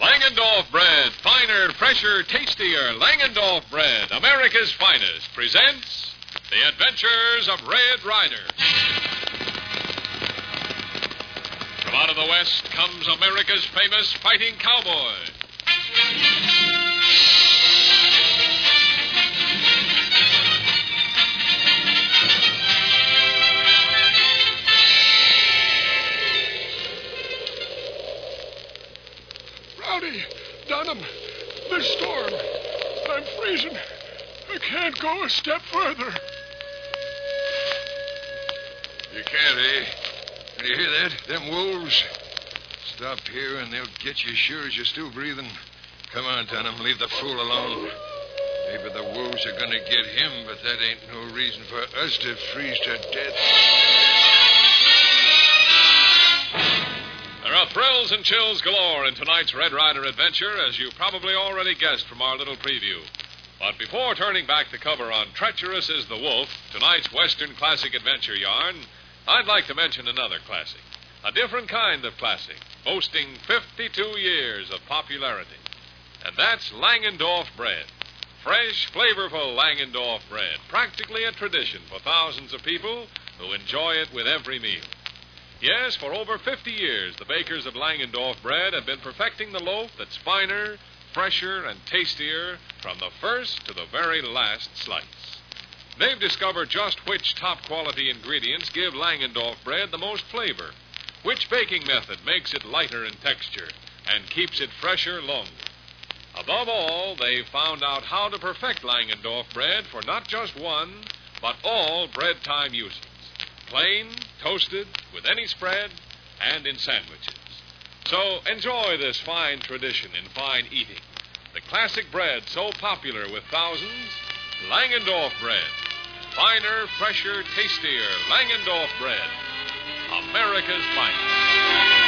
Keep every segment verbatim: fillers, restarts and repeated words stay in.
Langendorf Bread, finer, fresher, tastier. Langendorf Bread, America's finest, presents The Adventures of Red Ryder. From out of the West comes America's famous fighting cowboy. Rowdy, Dunham, this storm. I'm freezing. I can't go a step further. You can't, eh? Can you hear that? Them wolves. Stop here and they'll get you sure as you're still breathing. Come on, Dunham, leave the fool alone. Maybe the wolves are going to get him, but that ain't no reason for us to freeze to death. There are thrills and chills galore in tonight's Red Ryder adventure, as you probably already guessed from our little preview. But before turning back the cover on Treacherous is the Wolf, tonight's Western classic adventure yarn, I'd like to mention another classic. A different kind of classic, boasting fifty-two years of popularity. And that's Langendorf Bread. Fresh, flavorful Langendorf bread. Practically a tradition for thousands of people who enjoy it with every meal. Yes, for over fifty years, the bakers of Langendorf Bread have been perfecting the loaf that's finer, fresher, and tastier from the first to the very last slice. They've discovered just which top-quality ingredients give Langendorf Bread the most flavor, which baking method makes it lighter in texture and keeps it fresher longer. Above all, they've found out how to perfect Langendorf Bread for not just one, but all bread time uses. Plain, toasted, with any spread, and in sandwiches. So enjoy this fine tradition in fine eating. The classic bread so popular with thousands, Langendorf Bread. Finer, fresher, tastier Langendorf Bread. America's finest.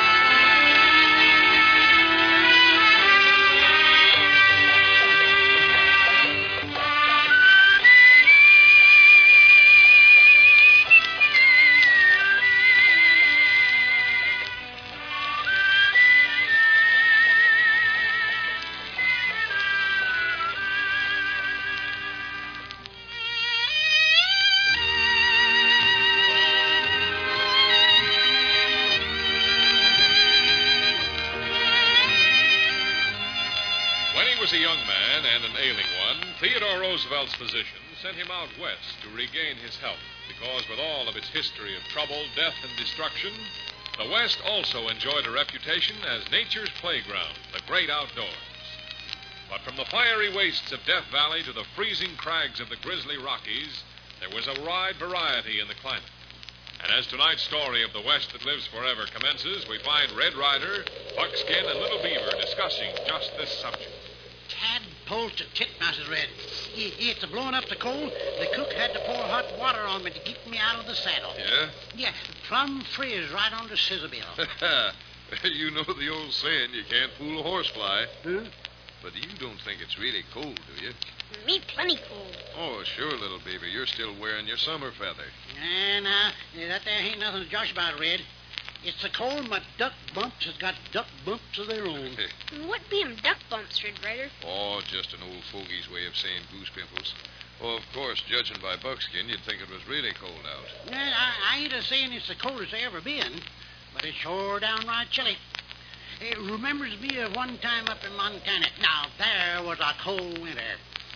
A young man and an ailing one, Theodore Roosevelt's physician sent him out west to regain his health, because with all of its history of trouble, death, and destruction, the West also enjoyed a reputation as nature's playground, the great outdoors. But from the fiery wastes of Death Valley to the freezing crags of the Grizzly Rockies, there was a wide variety in the climate. And as tonight's story of the West that lives forever commences, we find Red Ryder, Buckskin, and Little Beaver discussing just this subject. Tadpoles to titmouses, Red. It's a blowing up the cold. The cook had to pour hot water on me to keep me out of the saddle. Yeah? Yeah, plumb frizz right on the scissor bill. You know the old saying, you can't fool a horsefly. Huh? But you don't think it's really cold, do you? Me plenty cold. Oh, sure, little baby. You're still wearing your summer feather. And uh, that there ain't nothing to josh about, Red. It's so cold my duck bumps has got duck bumps of their own. What be 'em duck bumps, Red Ryder? Oh, just an old fogey's way of saying goose pimples. Oh, of course, judging by Buckskin, you'd think it was really cold out. Yeah, I, I ain't a saying it's the coldest they ever been, but it's sure downright chilly. It remembers me of one time up in Montana. Now, there was a cold winter.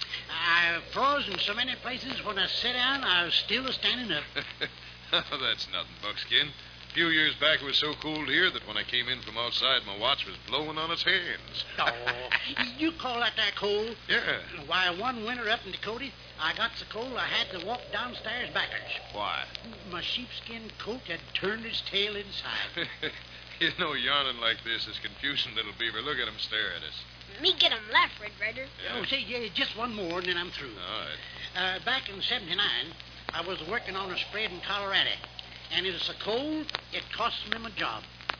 I froze in so many places when I sat down, I was still standing up. Oh, that's nothing, Buckskin. A few years back, it was so cold here that when I came in from outside, my watch was blowing on its hands. Oh, you call that there cold? Yeah. Why, one winter up in Dakota, I got so cold I had to walk downstairs backwards. Why? My sheepskin coat had turned its tail inside. You know, yarning like this is confusing, little beaver. Look at him stare at us. Me get 'em laugh, Red Ryder. Yeah. Oh, say, yeah, just one more, and then I'm through. All right. Uh, back in seventy-nine, I was working on a spread in Colorado. And it was so cold, it cost me my job.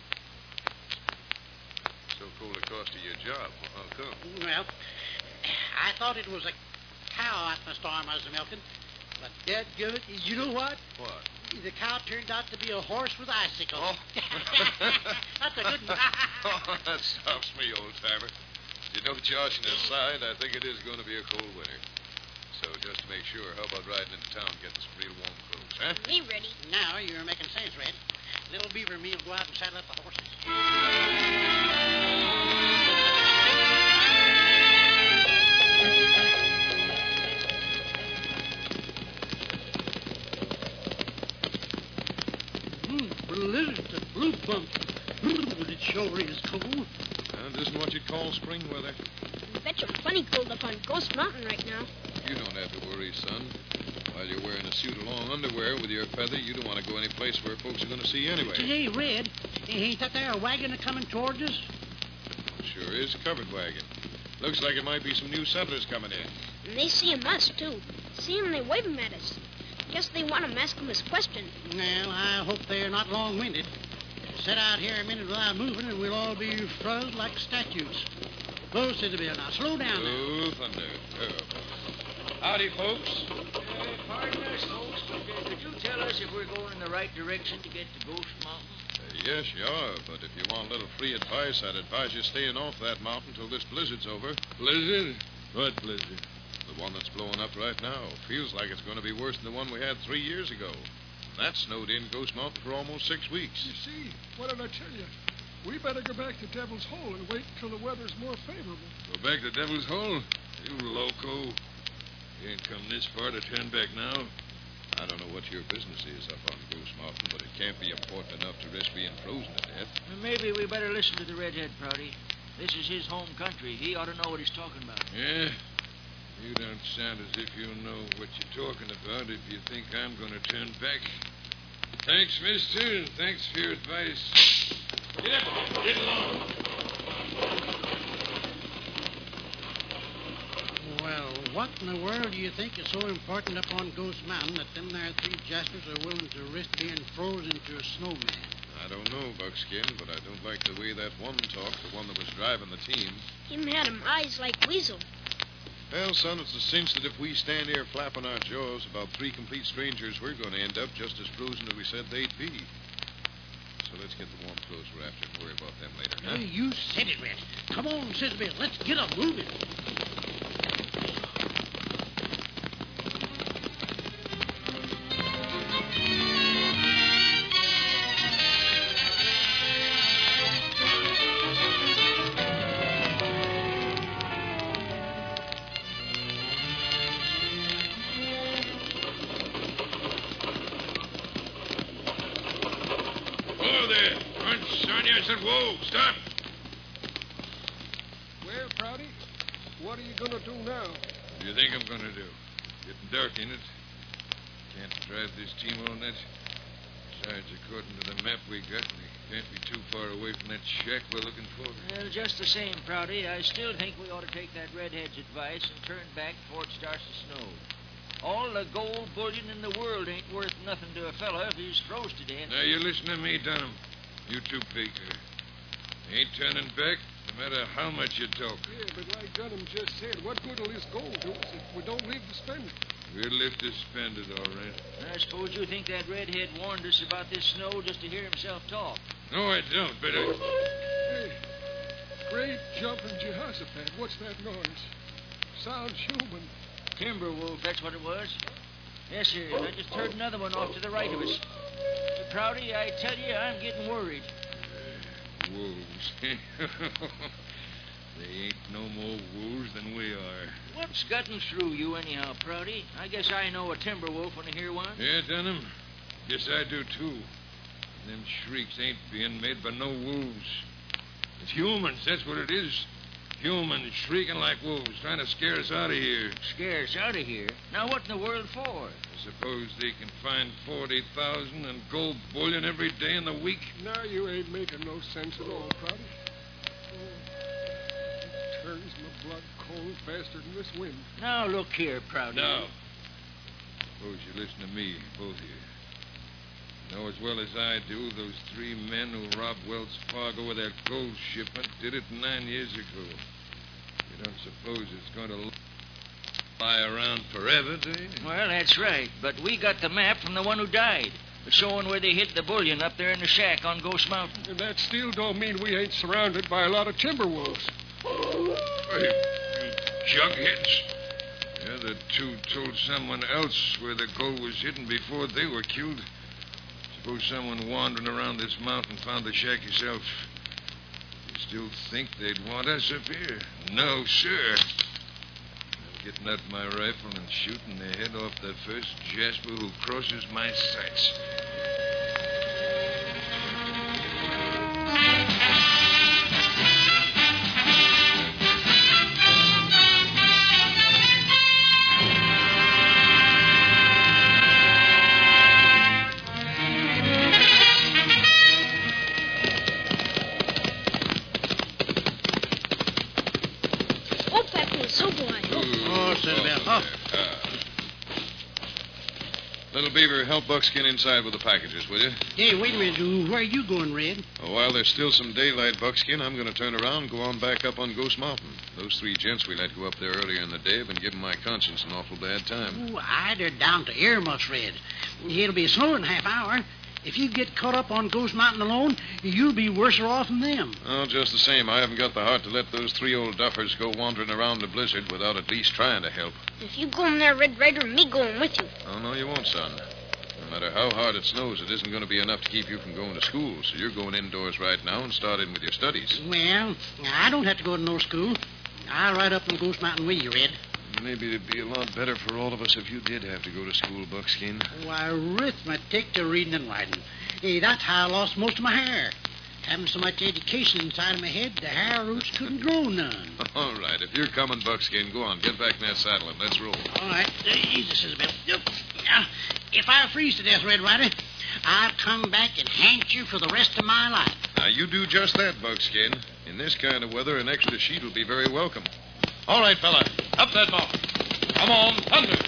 So cold it cost you your job. Well, how come? Well, I thought it was a cow at the storm I was milking. But dadgummit, you know what? What? The cow turned out to be a horse with icicles. Oh. That's a couldn't. Oh, that stops me, old timer. You know, Josh, and aside, I think it is going to be a cold winter. So just to make sure, how about riding into town and getting some real warm clothes, huh? Me ready. Now you're making sense, Red. Little Beaver and me'll go out and saddle up the horses. Mm, blizzard, the blue bump. But it sure is cold. Well, it isn't what you'd call spring weather. I bet you're plenty cold up on Ghost Mountain right now. You don't have to worry, son. While you're wearing a suit of long underwear with your feather, you don't want to go any place where folks are going to see you anyway. Hey, Red, ain't that there a wagon a coming towards us? Sure is. Covered wagon. Looks like it might be some new settlers coming in. And they see 'em us, too. See 'em, they wave 'em at us. Guess they want 'em ask 'em this question. Well, I hope they're not long-winded. Sit out here a minute without moving, and we'll all be froze like statues. Close to the bill. Now, slow down now. Oh, thunder. Oh. Howdy, folks. Uh, pardon us, folks, but uh, could you tell us if we're going in the right direction to get to Ghost Mountain? Uh, yes, you are, but if you want a little free advice, I'd advise you staying off that mountain till this blizzard's over. Blizzard? What blizzard? The one that's blowing up right now. Feels like it's going to be worse than the one we had three years ago. That snowed in Ghost Mountain for almost six weeks. You see, what did I tell you? We better go back to Devil's Hole and wait until the weather's more favorable. Go back to Devil's Hole? You loco. You ain't come this far to turn back now. I don't know what your business is up on Ghost Mountain, but it can't be important enough to risk being frozen to death. Well, maybe we better listen to the redhead, Prouty. This is his home country. He ought to know what he's talking about. Yeah? You don't sound as if you know what you're talking about if you think I'm going to turn back. Thanks, mister, and thanks for your advice. Get up. Get along. Well, what in the world do you think is so important up on Ghost Mountain that them there three jaspers are willing to risk being frozen into a snowman? I don't know, Buckskin, but I don't like the way that one talked, the one that was driving the team. Him had 'em eyes like weasel. Well, son, it's a cinch that if we stand here flapping our jaws about three complete strangers, we're going to end up just as frozen as we said they'd be. So let's get the warm clothes we're after and worry about them later, huh? Hey, you said it, Red. Come on, Sizzlebill. Let's get 'em moving. Whoa there. Crunch, Sonia. I said, whoa, stop. Well, Prouty, what are you going to do now? What do you think I'm going to do? Getting dark in it. Can't drive this team on that. Besides, according to the map we got, we can't be too far away from that shack we're looking for. Well, just the same, Prouty, I still think we ought to take that redhead's advice and turn back before it starts to snow. All the gold bullion in the world ain't worth nothing to a fella if he's froze to death. Now, you listen to me, Dunham. You too, Baker. Ain't turning back, no matter how much you talk. Yeah, but like Dunham just said, what good will this gold do us if we don't live to spend it? We'll live to spend it, all right. I suppose you think that redhead warned us about this snow just to hear himself talk. No, I don't, but I... Hey, great jumping Jehoshaphat, what's that noise? Sounds human. Timberwolf, that's what it was. Yes, sir. I just heard another one off to the right of us. Prouty, I tell you, I'm getting worried. Wolves. They ain't no more wolves than we are. What's gotten through you anyhow, Prouty? I guess I know a timber wolf when I hear one. Yeah, Dunham. Guess I do, too. Them shrieks ain't being made by no wolves. It's humans, that's what it is. Humans shrieking like wolves, trying to scare us out of here. Scare us out of here? Now, what in the world for? I suppose they can find forty thousand and gold bullion every day in the week. Now you ain't making no sense at all, Prouty. Oh, it turns my blood cold faster than this wind. Now, look here, Prouty. Now, suppose you listen to me, both of you. You know as well as I do, those three men who robbed Wells Fargo with that gold shipment did it nine years ago. You don't suppose it's going to lie around forever, do you? Well, that's right. But we got the map from the one who died. showing where they hid the bullion up there in the shack on Ghost Mountain. And that still don't mean we ain't surrounded by a lot of timber wolves. Hey, you jugheads. The other two told someone else where the gold was hidden before they were killed. Suppose someone wandering around this mountain found the shack himself. You still think they'd want us up here? No, sir. I'm getting out my rifle and shooting the head off the first Jasper who crosses my sights. Little Beaver, help Buckskin inside with the packages, will you? Hey, wait a minute. Where are you going, Red? Oh, while there's still some daylight, Buckskin, I'm going to turn around and go on back up on Ghost Mountain. Those three gents we let go up there earlier in the day have been giving my conscience an awful bad time. Oh, I, they're down to earmuffs, Red. It'll be slow in a half hour. If you get caught up on Ghost Mountain alone, you'll be worse off than them. Oh, just the same, I haven't got the heart to let those three old duffers go wandering around the blizzard without at least trying to help. If you go in there, Red Rider, me going with you. Oh, no, you won't, son. No matter how hard it snows, it isn't going to be enough to keep you from going to school, so you're going indoors right now and start in with your studies. Well, I don't have to go to no school. I'll ride up on Ghost Mountain with you, Red. Maybe it'd be a lot better for all of us if you did have to go to school, Buckskin. Why, arithmetic to reading and writing. Hey, that's how I lost most of my hair. Having so much education inside of my head, the hair roots couldn't grow none. All right, if you're coming, Buckskin, go on. Get back in that saddle and let's roll. All right. Easy, Isabel. Now, if I freeze to death, Red Rider, I'll come back and haunt you for the rest of my life. Now, you do just that, Buckskin. In this kind of weather, an extra sheet will be very welcome. All right, fella. Up that mountain. Come on, thunder.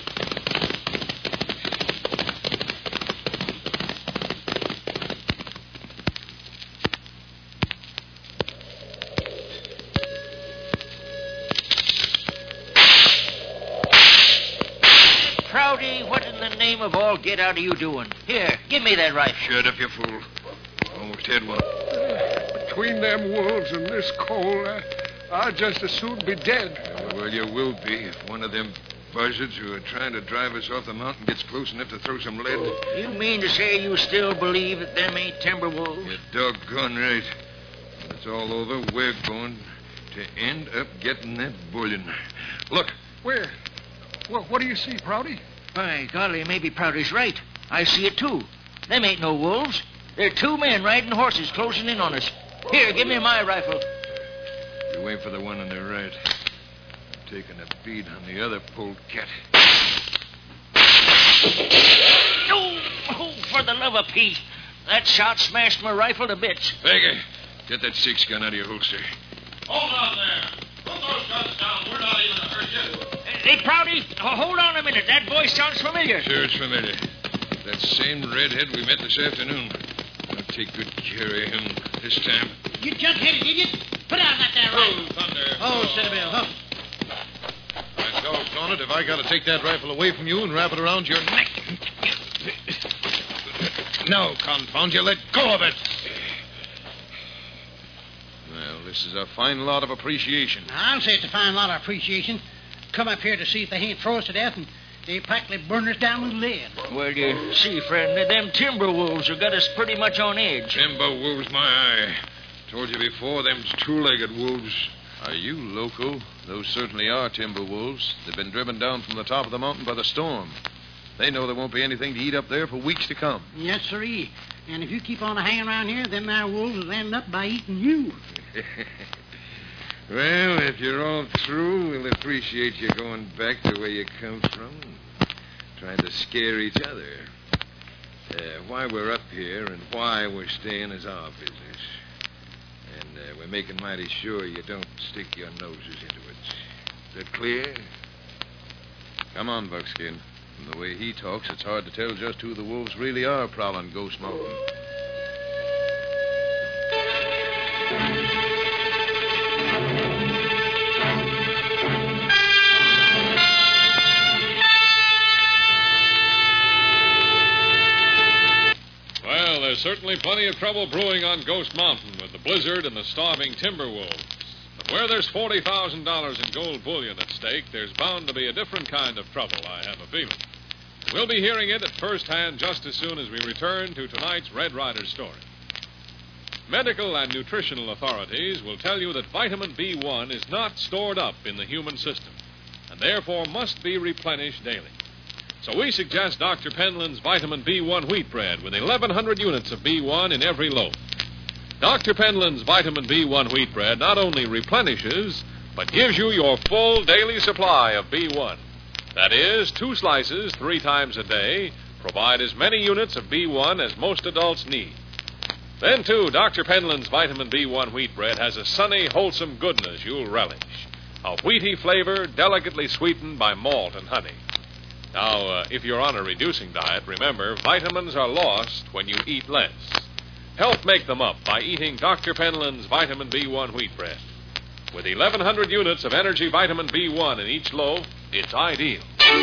Prouty, what in the name of all get out are you doing? Here, give me that rifle. Shut up, you fool. Almost had one. Between them wolves and this cold, I, I'd just as soon be dead. Uh, well, you will be if one of them buzzards who are trying to drive us off the mountain gets close enough to throw some lead. You mean to say you still believe that them ain't timber wolves? You're doggone right. When it's all over, we're going to end up getting that bullion. Look. Where? What, what do you see, Prouty? Why, golly, maybe Prouty's right. I see it, too. Them ain't no wolves. They're two men riding horses closing in on us. Here, give me my rifle. You wait for the one on the right. I'm taking a bead on the other polecat. Oh, oh, for the love of Pete. That shot smashed my rifle to bits. Baker, get that six gun out of your holster. Hold on there. Put those guns down. We're not even to hurt you. Hey, Prouty, oh, hold on a minute. That voice sounds familiar. Sure, it's familiar. That same redhead we met this afternoon. I'll take good care of him this time. You junk-headed idiot. Put down that there rifle. Oh, thunder. Oh, Citadel. Oh. By doggone it, if I got to take that rifle away from you and wrap it around your neck. No, confound you, let go of it. Well, this is a fine lot of appreciation. I'll say it's a fine lot of appreciation. Come up here to see if they ain't froze to death, and they practically burn us down with lead. Well, you see, friend, them timber wolves have got us pretty much on edge. Timber wolves, my eye. Told you before, them's two-legged wolves. Are you loco? Those certainly are timber wolves. They've been driven down from the top of the mountain by the storm. They know there won't be anything to eat up there for weeks to come. Yes, sirree. And if you keep on hanging around here, them there wolves will end up by eating you. Well, if you're all through, we'll appreciate you going back the way you come from. Trying to scare each other. Uh, why we're up here and why we're staying is our business. And uh, we're making mighty sure you don't stick your noses into it. Is that clear? Come on, Buckskin. From the way he talks, it's hard to tell just who the wolves really are prowling Ghost Mountain. There's certainly plenty of trouble brewing on Ghost Mountain with the blizzard and the starving timber wolves. But where there's forty thousand dollars in gold bullion at stake, there's bound to be a different kind of trouble, I have a feeling. We'll be hearing it at first hand just as soon as we return to tonight's Red Rider story. Medical and nutritional authorities will tell you that vitamin B one is not stored up in the human system and therefore must be replenished daily. So we suggest Doctor Penland's vitamin B one wheat bread with eleven hundred units of B one in every loaf. Doctor Penland's vitamin B one wheat bread not only replenishes, but gives you your full daily supply of B one. That is, two slices three times a day provide as many units of B one as most adults need. Then, too, Doctor Penland's vitamin B one wheat bread has a sunny, wholesome goodness you'll relish. A wheaty flavor delicately sweetened by malt and honey. Now, uh, if you're on a reducing diet, remember, vitamins are lost when you eat less. Help make them up by eating Doctor Penland's vitamin B one wheat bread. With eleven hundred units of energy vitamin B one in each loaf, it's ideal.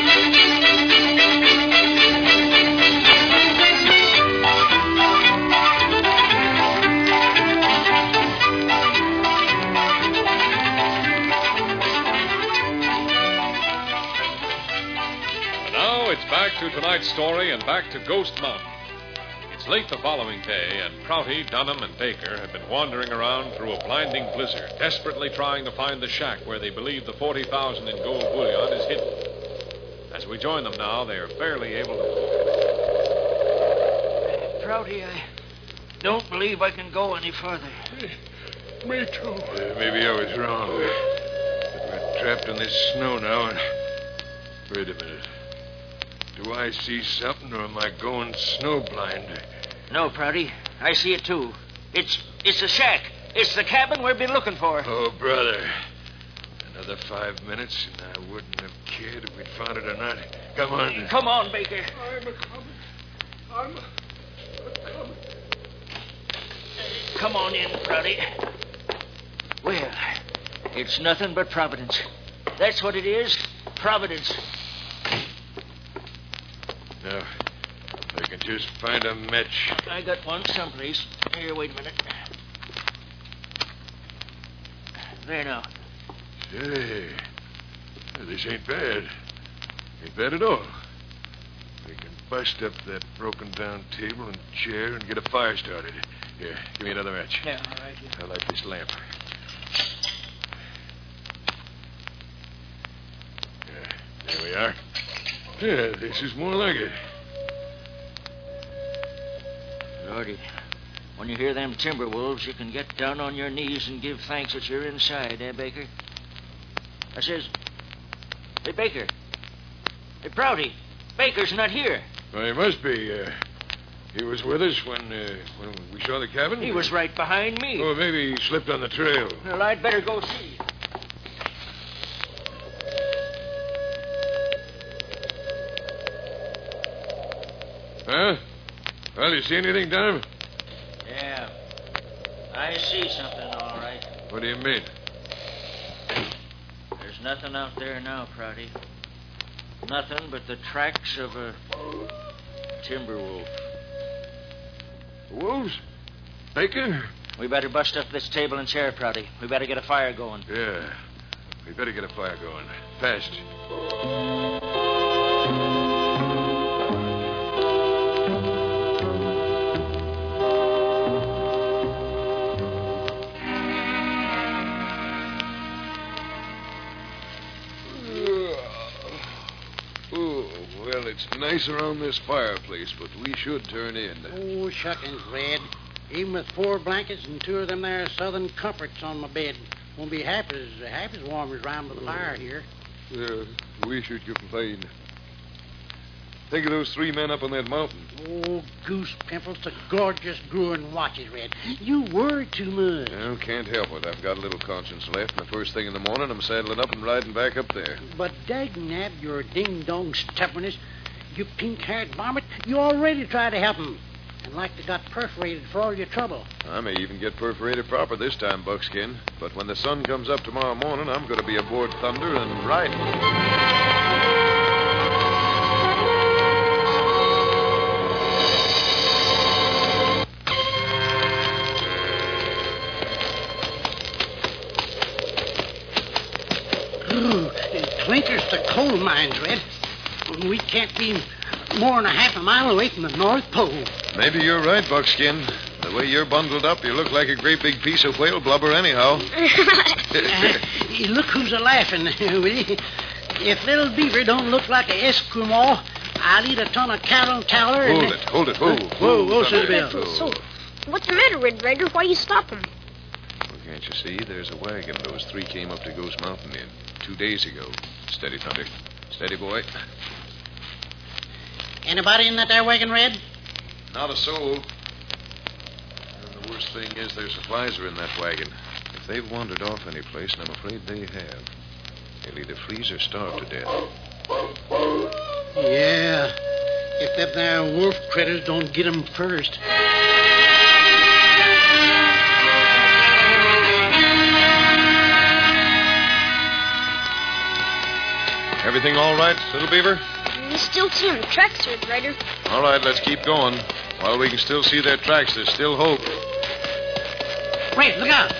It's back to tonight's story and back to Ghost Mountain. It's late the following day, and Prouty, Dunham, and Baker have been wandering around through a blinding blizzard, desperately trying to find the shack where they believe the forty thousand in gold bullion is hidden. As we join them now, they are barely able to... Prouty, I don't believe I can go any further. Me too. Uh, maybe I was wrong. But we're trapped in this snow now, and... Wait a minute. Do I see something, or am I going snowblind? No, Prouty. I see it, too. It's it's the shack. It's the cabin we've been looking for. Oh, brother. Another five minutes, and I wouldn't have cared if we'd found it or not. Come on. Come on, Baker. I'm a coming. I'm a coming. Come on in, Prouty. Well, it's nothing but Providence. That's what it is. Providence. Now, if I can just find a match. I got one someplace. Here, wait a minute. There now. Say, this ain't bad. Ain't bad at all. We can bust up that broken-down table and chair and get a fire started. Here, give me another match. Yeah, all right. Yeah. I like this lamp. Yeah, there we are. Yeah, this is more like it. Lordy, when you hear them timber wolves, you can get down on your knees and give thanks that you're inside, eh, Baker? I says, hey, Baker. Hey, Prouty. Baker's not here. Well, he must be. Uh, he was with us when, uh, when we saw the cabin? He was right behind me. Oh, maybe he slipped on the trail. Well, I'd better go see. Huh? Well, you see anything, Dunham? Yeah. I see something, all right. What do you mean? There's nothing out there now, Prouty. Nothing but the tracks of a timber wolf. Wolves? Baker? We better bust up this table and chair, Prouty. We better get a fire going. Yeah. We better get a fire going. Fast. It's nice around this fireplace, but we should turn in. Oh, shuckings, Red. Even with four blankets and two of them there southern comforts on my bed, won't be half as half as warm as round by the fire here. Yeah, we should complain. Think of those three men up on that mountain. Oh, Goose Pimples, the gorgeous growing watches, Red. You worry too much. Well, can't help it. I've got a little conscience left, and the first thing in the morning, I'm saddling up and riding back up there. But dagnab your ding-dong stubbornness, you pink-haired varmint, you already tried to help 'em. And like they got perforated for all your trouble. I may even get perforated proper this time, Buckskin. But when the sun comes up tomorrow morning, I'm going to be aboard Thunder and riding. Ooh, Twinker's the coal mines, Red. We can't be more than a half a mile away from the North Pole. Maybe you're right, Buckskin. The way you're bundled up, you look like a great big piece of whale blubber anyhow. Uh, look who's a-laughing, will you? If little Beaver don't look like an Eskimo, I'll eat a ton of cattle tower and... Hold it, hold it, whoa. Whoa, whoa, Silver Bill. So, what's the matter, Red Rider? Why you stop him? Well, can't you see? There's a wagon those three came up to Ghost Mountain in two days ago. Steady, Thunder. Steady, boy. Anybody in that there wagon, Red? Not a soul. And the worst thing is their supplies are in that wagon. If they've wandered off any place, and I'm afraid they have, they'll either freeze or starve to death. Yeah. If them there wolf critters don't get 'em first. Everything all right, Little Beaver? We still see him tracks, Red Rider. All right, let's keep going. While we can still see their tracks, there's still hope. Wait, look out.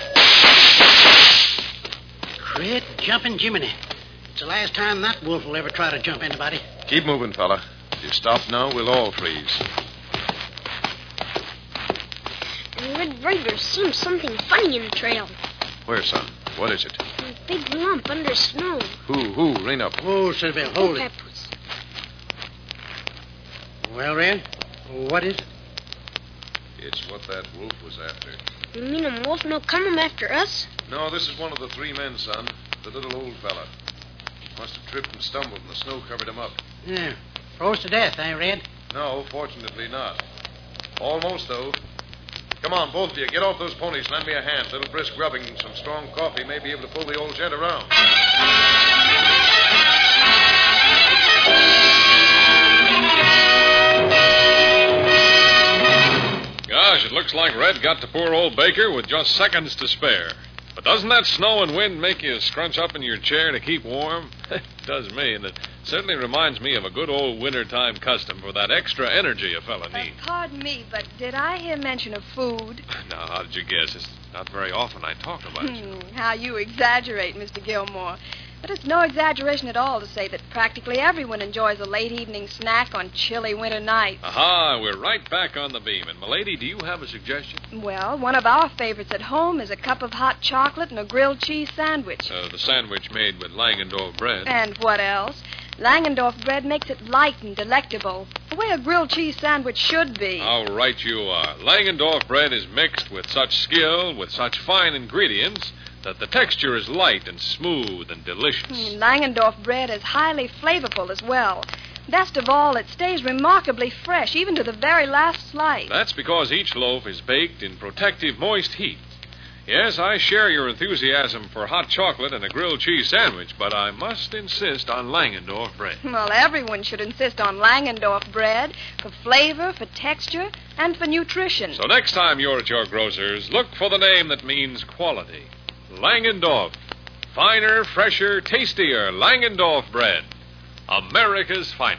Great jumping Jiminy. It's the last time that wolf will ever try to jump anybody. Keep moving, fella. If you stop now, we'll all freeze. And Red Rider seems something funny in the trail. Where, son? What is it? A big lump under snow. Who, who? Rein up. Whoa, Silver, hold it. Peppers. Well, Red, what is it? It's what that wolf was after. You mean a wolf no come after us? No, this is one of the three men, son. The little old fella. Must have tripped and stumbled, and the snow covered him up. Yeah. Froze to death, eh, Red? No, fortunately not. Almost, though. Come on, both of you. Get off those ponies. Lend me a hand. A little brisk rubbing and some strong coffee may be able to pull the old gent around. Gosh, it looks like Red got to poor old Baker with just seconds to spare. But doesn't that snow and wind make you scrunch up in your chair to keep warm? It does me, and it certainly reminds me of a good old wintertime custom for that extra energy a fella Uh, needs. pardon me, but did I hear mention of food? Now, how did you guess? It's not very often I talk about it. Hmm, how you exaggerate, Mister Gilmore. But it's no exaggeration at all to say that practically everyone enjoys a late evening snack on chilly winter nights. Aha, we're right back on the beam. And, milady, do you have a suggestion? Well, one of our favorites at home is a cup of hot chocolate and a grilled cheese sandwich. Uh, the sandwich made with Langendorf bread. And what else? Langendorf bread makes it light and delectable, the way a grilled cheese sandwich should be. How right you are. Langendorf bread is mixed with such skill, with such fine ingredients, that the texture is light and smooth and delicious. Mm, Langendorf bread is highly flavorful as well. Best of all, it stays remarkably fresh, even to the very last slice. That's because each loaf is baked in protective, moist heat. Yes, I share your enthusiasm for hot chocolate and a grilled cheese sandwich, but I must insist on Langendorf bread. Well, everyone should insist on Langendorf bread for flavor, for texture, and for nutrition. So next time you're at your grocer's, look for the name that means quality. Langendorf. Finer, fresher, tastier Langendorf bread. America's finest.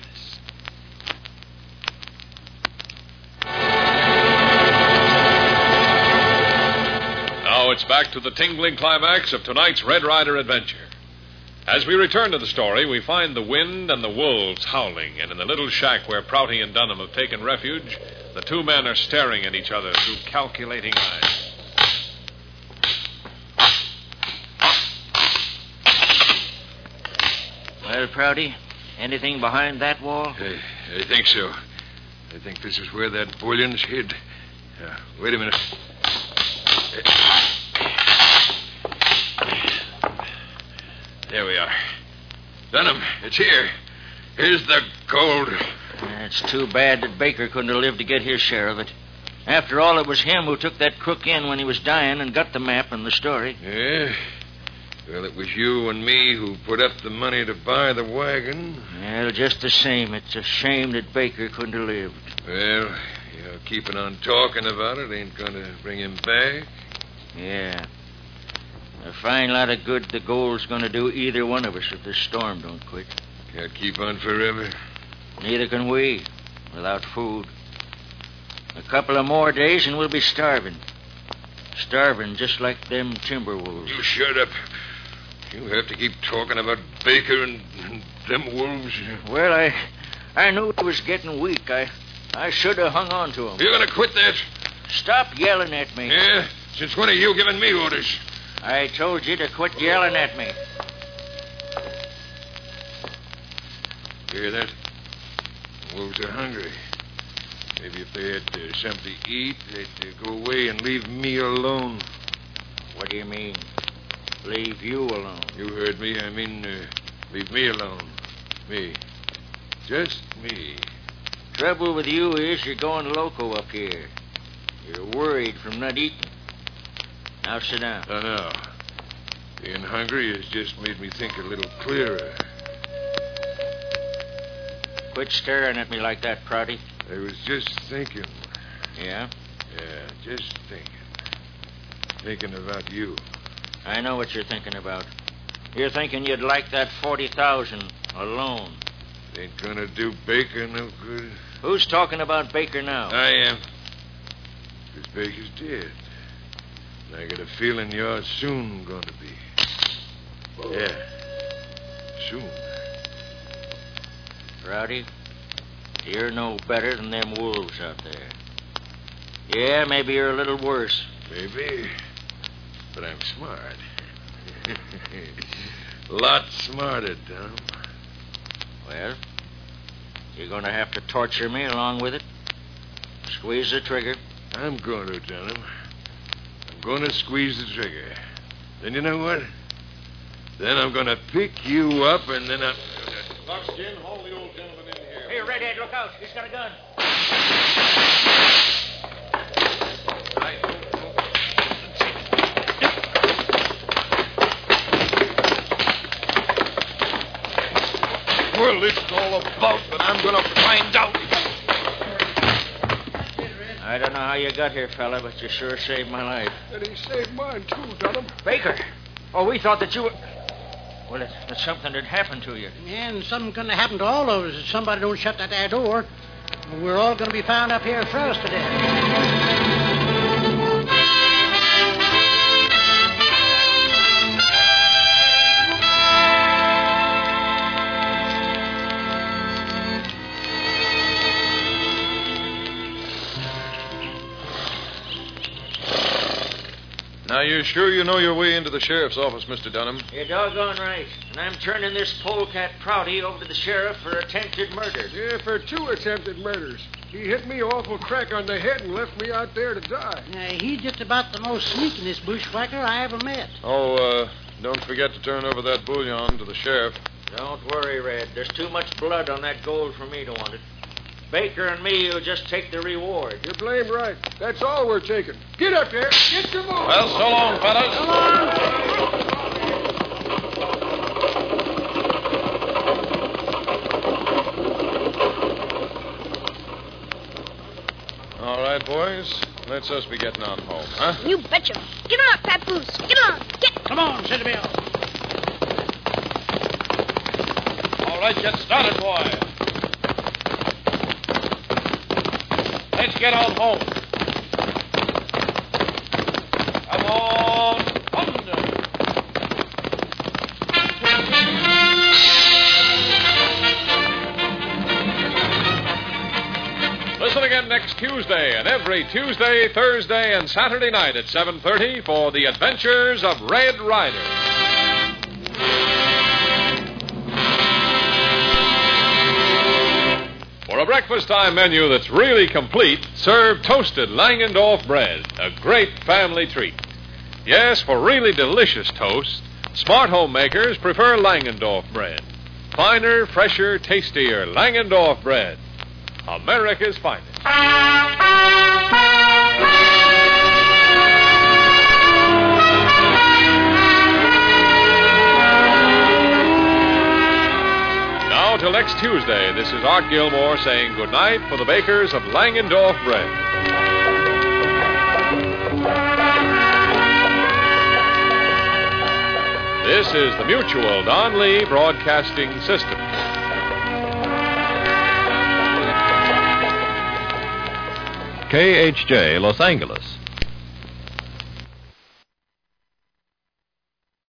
Now it's back to the tingling climax of tonight's Red Rider adventure. As we return to the story, we find the wind and the wolves howling, and in the little shack where Prouty and Dunham have taken refuge, the two men are staring at each other through calculating eyes. Well, Prouty, anything behind that wall? I, I think so. I think this is where that bullion's hid. Uh, wait a minute. There we are. Dunham, it's here. Here's the gold. It's too bad that Baker couldn't have lived to get his share of it. After all, it was him who took that crook in when he was dying and got the map and the story. Yeah? Well, it was you and me who put up the money to buy the wagon. Well, just the same, it's a shame that Baker couldn't have lived. Well, you know, keeping on talking about it ain't going to bring him back. Yeah. A fine lot of good the gold's going to do either one of us if this storm don't quit. Can't keep on forever. Neither can we, without food. A couple of more days and we'll be starving. Starving just like them timber wolves. You shut up. You have to keep talking about Baker and, and them wolves. Well, I I knew it was getting weak. I I should have hung on to him. You're going to quit that? Stop yelling at me. Yeah? Since when are you giving me orders? I told you to quit yelling at me. Hear that? The wolves are hungry. Maybe if they had uh, something to eat, they'd uh, go away and leave me alone. What do you mean? Leave you alone? You heard me. I mean, uh, leave me alone. Me. Just me. Trouble with you is you're going loco up here. You're worried from not eating. Now sit down. Oh, no. Being hungry has just made me think a little clearer. Quit staring at me like that, Prouty. I was just thinking. Yeah? Yeah, just thinking. Thinking about you. I know what you're thinking about. You're thinking you'd like that forty thousand alone. It ain't gonna do Baker no good. Who's talking about Baker now? I am. Because Baker's dead. And I got a feeling you're soon gonna be. Yeah. Soon. Prouty, you're no better than them wolves out there. Yeah, maybe you're a little worse. Maybe. But I'm smart. Lot smarter, Tom. Well, you're going to have to torture me along with it. Squeeze the trigger. I'm going to, Dunham. I'm going to squeeze the trigger. Then you know what? Then I'm going to pick you up and then I'm... Buckskin, haul the old gentleman in here. Here, Redhead, look out. He's got a gun. Well, it's all about, but I'm going to find out. I don't know how you got here, fella, but you sure saved my life. And he saved mine, too, Dunham. Baker! Oh, we thought that you were... Well, that, that something had happened to you. And something's going to happen to all of us if somebody don't shut that there door. We're all going to be found up here frozen to death. Now, you're sure you know your way into the sheriff's office, Mister Dunham? You're doggone right. And I'm turning this polecat Prouty over to the sheriff for attempted murder. Yeah, for two attempted murders. He hit me awful crack on the head and left me out there to die. Uh, he's just about the most sneakinest bushwhacker I ever met. Oh, uh, don't forget to turn over that bullion to the sheriff. Don't worry, Red. There's too much blood on that gold for me to want it. Baker and me will just take the reward. You're blame right. That's all we're taking. Get up there. Get your move. Well, so long, fellas. Come on. All right, boys. Let's us be getting on home, huh? You betcha. Get on up, Papoose. Get on. Get. Come on, City Bill. All right, get started, boy. Let's get on home. Come on, thunder. Listen again next Tuesday and every Tuesday, Thursday, and Saturday night at seven thirty for The Adventures of Red Ryder. For a breakfast time menu that's really complete, serve toasted Langendorf bread, a great family treat. Yes, for really delicious toast, smart homemakers prefer Langendorf bread. Finer, fresher, tastier Langendorf bread. America's finest. Until next Tuesday, this is Art Gilmore saying goodnight for the bakers of Langendorf bread. This is the Mutual Don Lee Broadcasting System. K H J, Los Angeles.